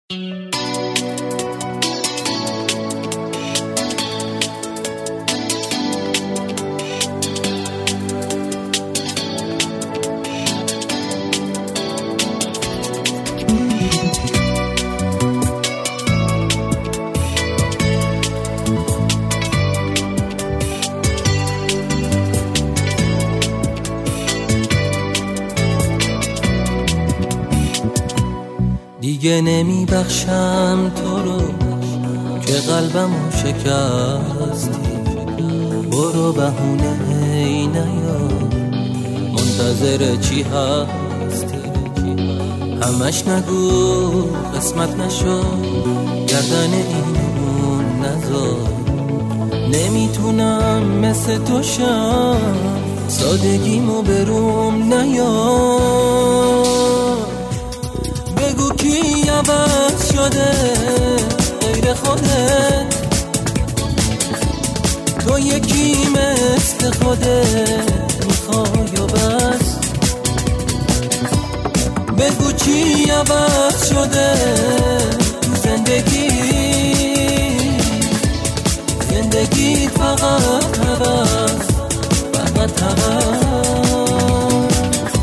دیگه نمی بخشم تو رو که قلبمو شکستی. برو بهونه ای نیار، منتظر چی هستی؟ همش نگو قسمت نشو، گردن اینون نذار. نمیتونم مثل تو شم، سادگیمو بروم نیار. بگو کی عوض شده غیر خودت، تو یکی مثل خودت میخوای و بس. بگو چی عوض شده تو زندگی فقط هوس، فقط هوس.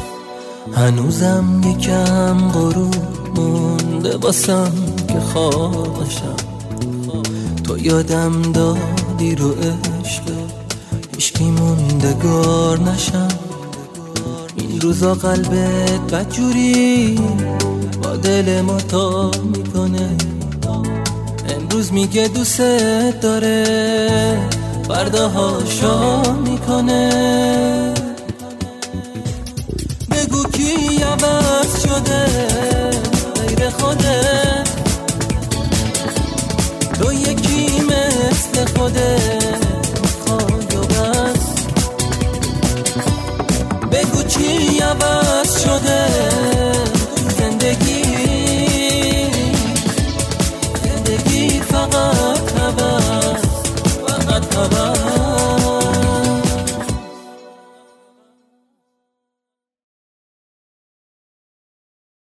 هنوزم یکم غروب مونده واسم که خوابشم. تو یادم دادی رو عشق هیچکی موندگار نشم. این روزا قلبت بدجوری با دل ما تا میکنه. امروز میگه دوست داره، فرداها شام میکنه. بگو کی عوض شده غیر خودت، تو یکی مثل خودت میخوای و بس. بگو چی عوض